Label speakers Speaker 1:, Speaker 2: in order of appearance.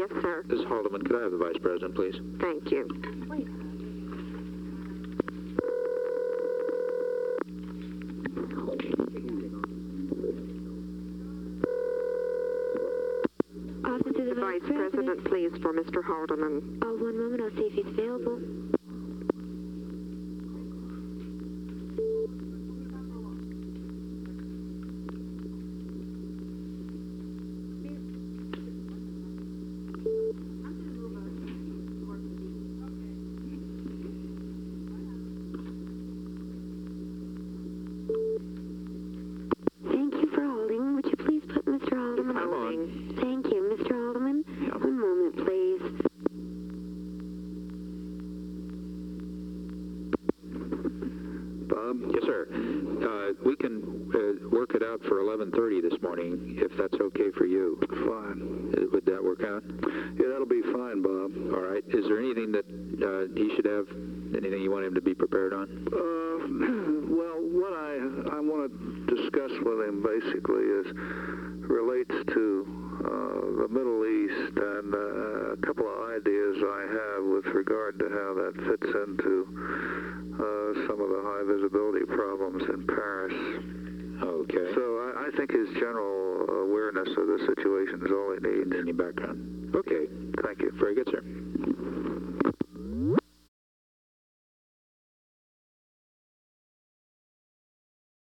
Speaker 1: Yes, sir.
Speaker 2: This is Haldeman. Could I have the Vice President, please?
Speaker 1: Thank you.
Speaker 3: Office of the
Speaker 1: Vice President, please, for Mr. Haldeman.
Speaker 3: Oh, one moment. I'll see if he's available. Thank you for holding. Would you please put Mr. Haldeman
Speaker 2: I'm
Speaker 3: on?
Speaker 2: on.
Speaker 3: Thank you, Mr. Haldeman.
Speaker 2: Yeah.
Speaker 3: One moment, please.
Speaker 4: Bob?
Speaker 2: Yes, sir. We can work it out for 11:30 this morning, if that's okay for you.
Speaker 4: Fine.
Speaker 2: Would that work out?
Speaker 4: Yeah, that'll be fine, Bob.
Speaker 2: All right. Is there anything that he should have? Anything you want him to be prepared on?
Speaker 4: Well, what I want to discuss with him basically relates to the Middle East and a couple of ideas I have with regard to how that fits into some of the high visibility problems in Paris.
Speaker 2: Okay.
Speaker 4: So I think his general awareness of the situation is all he needs.
Speaker 2: Any background? Okay.
Speaker 4: Thank you.
Speaker 2: Very good, sir.